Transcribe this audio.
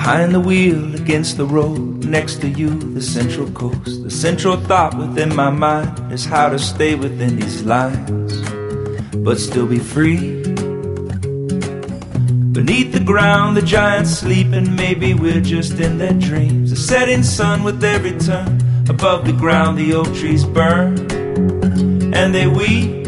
Behind the wheel, against the road, next to you, the central coast. The central thought within my mind is how to stay within these lines, but still be free. Beneath the ground, the giants sleep, and maybe we're just in their dreams. The setting sun with every turn. Above the ground, the oak trees burn, and they weep.